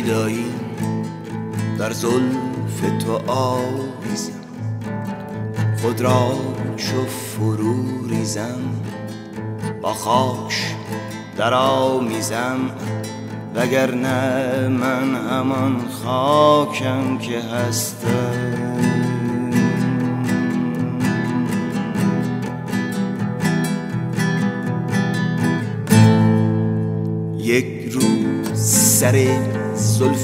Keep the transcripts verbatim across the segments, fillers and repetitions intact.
شیدایی در زلف تو آویزم، خود را چو فرو ریزم با خاک در آمیزم، وگرنه من همان خاکم که هستم. یک روز سر زلف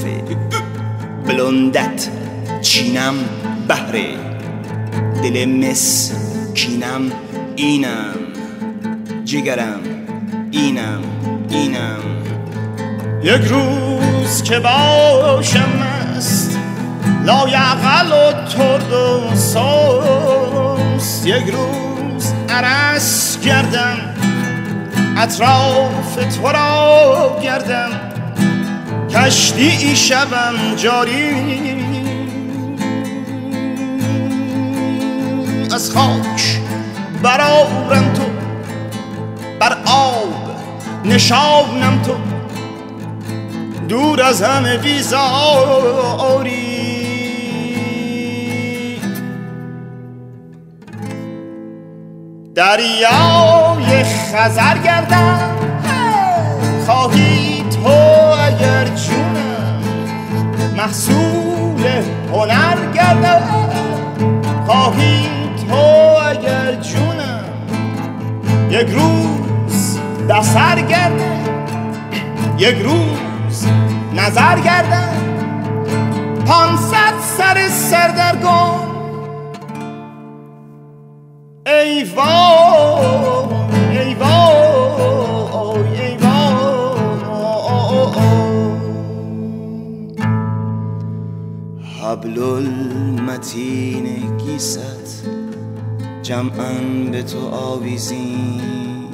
بلندت چینم بهره، دل مسکینم اینم، جگرم اینم اینم. یک روز که باشم مست لایعقل و ترد و سست، یک روز عرس گردم اطراف تو را گردم، کشتی ای شبم جاری از خاک برآورم تو، بر آب نشانم تو، دور از همه بیزاری. دریای خزر گردم خواهی تو اگر جونم، محصول هنر گردم خواهی تو اگر جونم، یک روز بسر گردم یک روز نظر گردم، پانصد سر سردرگم. ای وای ای وای ای وای، حبل المتین گیست جمعاً به تو آویزیم،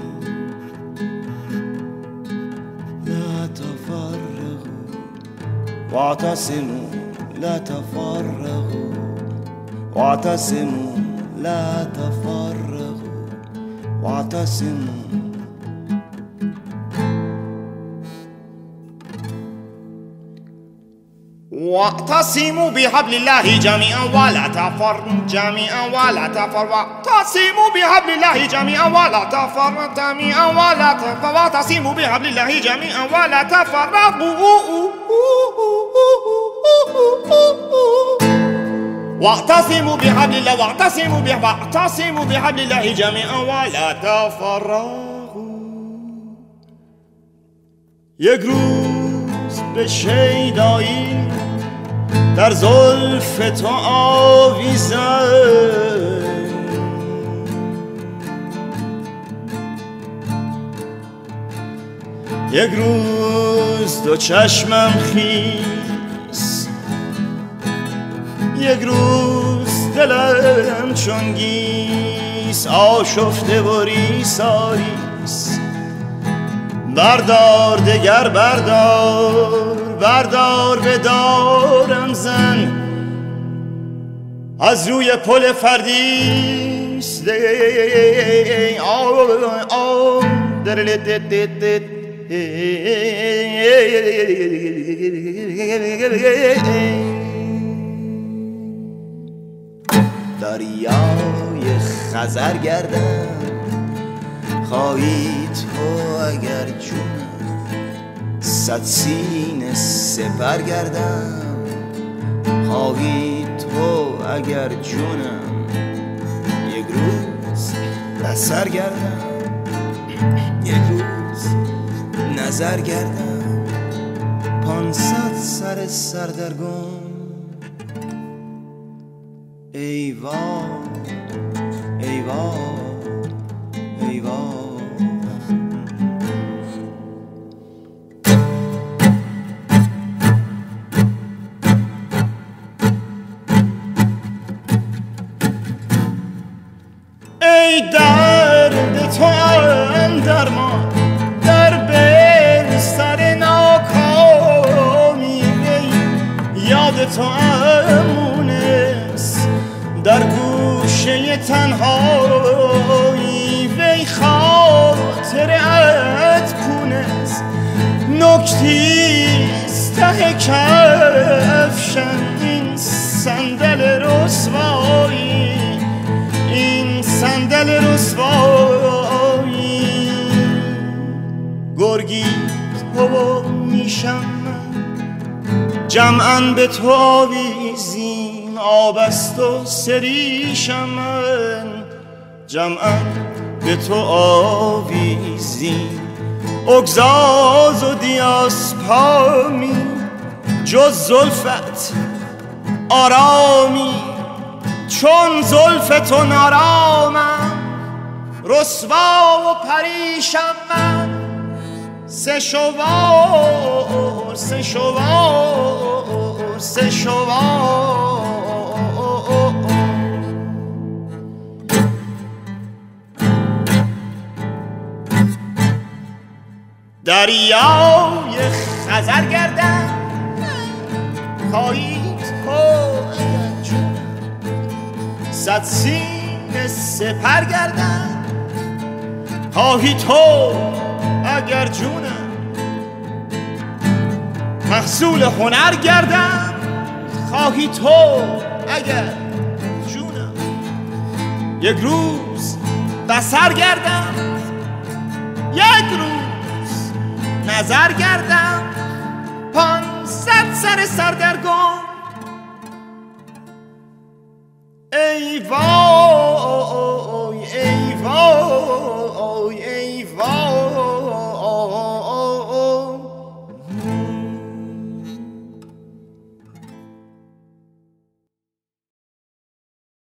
لا تفرقوا واعتصموا لا تفرقوا واعتصموا لا تفرقوا واعتصموا. واعتصموا بحبل الله جميعا ولا تفرقوا جميعا ولا تفرقوا، واعتصموا بحبل الله جميعا ولا تفرقوا جميعا ولا تفرقوا، واعتصموا بحبل الله جميعا ولا تفرقوا، واعتصموا بحبل الله واعتصموا بحبل واعتصموا بحبل الله جميعا ولا تفرقوا. یک روز به شیدایی در زلف تو آویزم، یک روز دو چشمم خیس، یک روز دلم چون گیس آشفته و ریساریس. بردار دگر بردار بردار به دارم زن، از روی پل فردیس دریای خزر گردم خواهی تو اگر جونم، صد سینه سپر گردم خواهی تو اگر جونم، یک روز بسر گردم یک روز نظر گردم، پانصد سر سردرگم. ای وای ای وای ای وای. ای درد تو اندرمان در بستر ناکامی، یاد تو امونست در گوشه تنهایی، وی خاطرت کونست نکتیست ته جمعاً به تو آویزیم، آب است و سریشم من. جمعاً به تو آویزیم، اگزاز و دیاسپامی، جز زلفت آرامی. چون زلف تو نارامم، رسوا و پریشم من. سه شوار سه شوار سه شوار دریای خزر گردم، خواهی تو اگر جونم. صد سینه سپر گردم، خواهی تو اگر جونم. محصول هنر گردم، خواهی تو اگر جونم. یک روز بصر گردم، یک روز نظر گردم. پانصد سر سردرگم ای وای